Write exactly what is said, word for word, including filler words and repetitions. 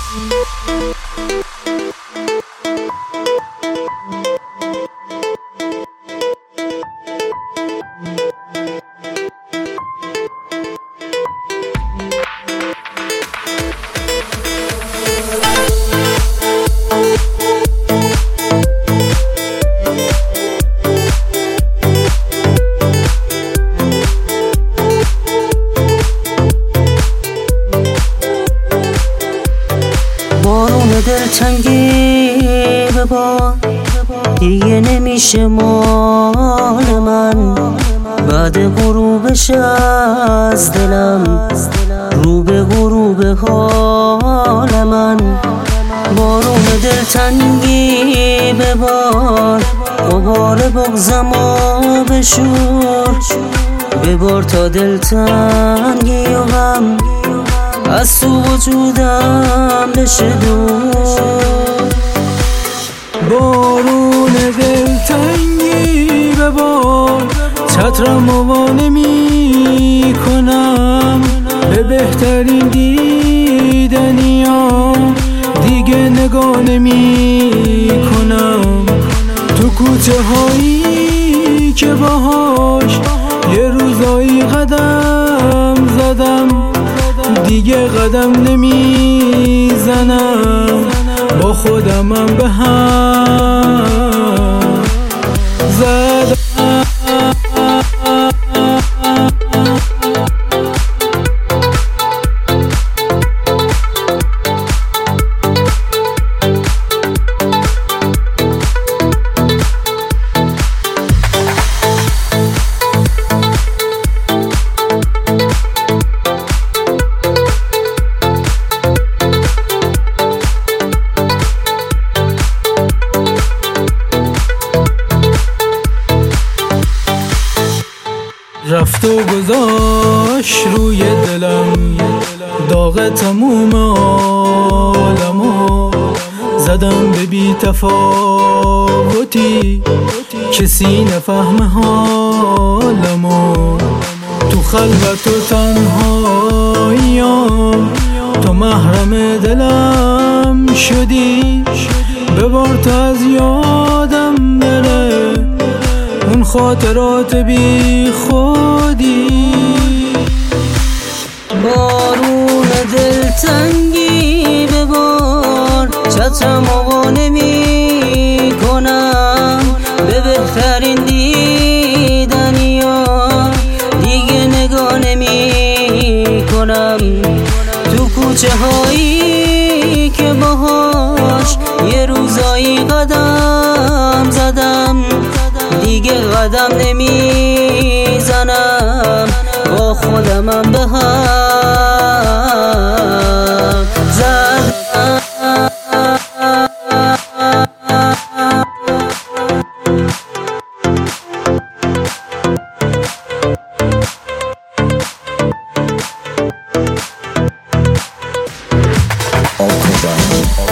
بارون دلتنگی ببار دیگه نمیشه مال من، بعد غروبش از دلم رو به غروب حال من. بارون دلتنگی ببار غبار بغضمو بشور، ببار تا دلتنگی و غم از تو وجودم بشه دور. بارون دلتنگی ببار چترمو وا نمی کنم، به بهترین دیدنیام دیگه نگاه نمی کنم. تو کوچه هایی که باهاش یه روزایی قدم زدم، دیگه قدم نمیزنم، با خودمم به هم زدم. رفت و گذاشت روی دلم داغ تموم عالمو، زدم به بی تفاوتی کسی نفهم حالمو. تو خلوت و تنهاییام تو محرم دلم شدی، ببار تا از یادم بره اون خاطرات بی خودی. بارون دلتنگی ببار چترمو وا نمی کنم، به بهترین دیدنیا دیگه نگاه نمی کنم. تو کوچه هایی که باهاش یه روزایی قدم زدم، دیگه قدم نمیزنم، با خودمم به هم زدم. All